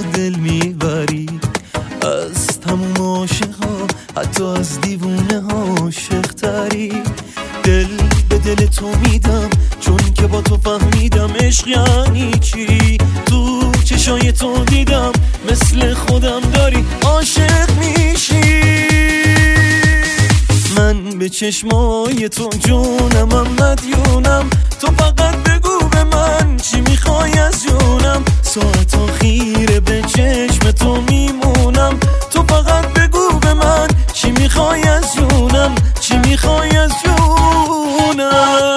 دل میبری، از تموم عاشقا حتی از دیوونه ها عاشق تری. دل به دل تو میدم چون که با تو فهمیدم عشق یعنی چی. تو چشای تو دیدم مثل خودم داری عاشق میشی. من به چشمای تو جونم مدیونم، تو فقط بگو به من چی میخوای از جونم. ساعت خیره به چشم تو میمونم، تو فقط بگو به من چی میخوای از جونم، چی میخوای از جونم.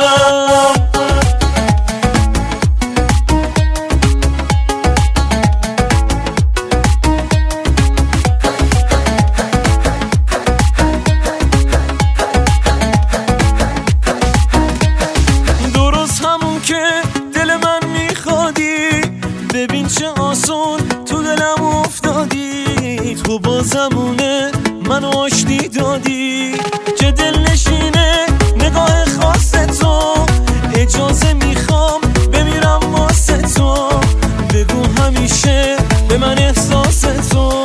ببین چه آسون تو دلم افتادی، تو با زمونه منو آشتی دادی. چه دل نشینه نگاه خاص تو، اجازه میخوام بمیرم واسه تو. بگو همیشه به من احساس تو.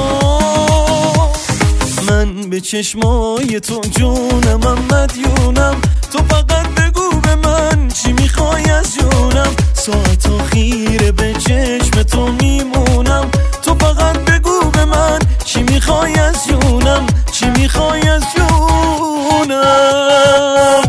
من به چشمای تو جونم مدیونم، تو فقط بگو به من چی میخوای از جونم. ساعت خیره به چشم تو میمونم، تو فقط بگو به من چی میخوای از جونم، چی میخوای از جونم.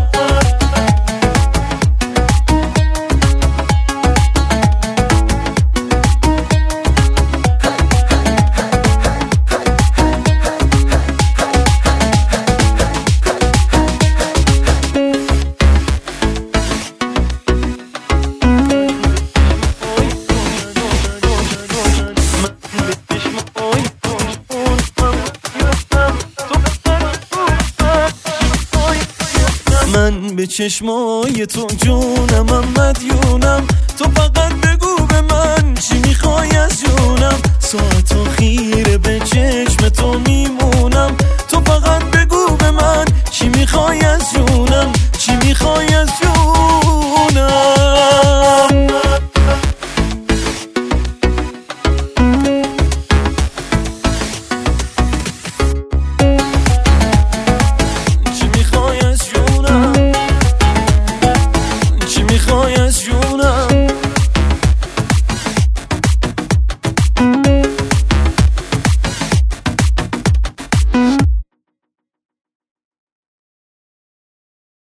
من به چشمای تو جونم مدیونم، تو فقط بگو به من چی میخوای از جونم. ساعت